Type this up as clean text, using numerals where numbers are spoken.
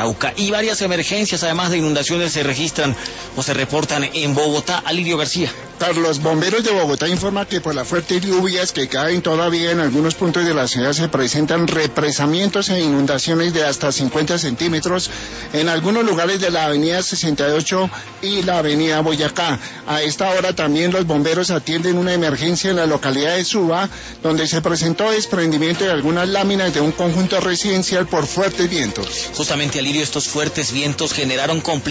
Arauca. Y varias emergencias, además de inundaciones, se registran o se reportan en Bogotá. Alirio García. Los bomberos de Bogotá informan que por las fuertes lluvias que caen todavía en algunos puntos de la ciudad se presentan represamientos e inundaciones de hasta 50 centímetros en algunos lugares de la avenida 68 y la avenida Boyacá. A esta hora también los bomberos atienden una emergencia en la localidad de Suba, donde se presentó desprendimiento de algunas láminas de un conjunto residencial por fuertes vientos. Justamente, Alirio, estos fuertes vientos generaron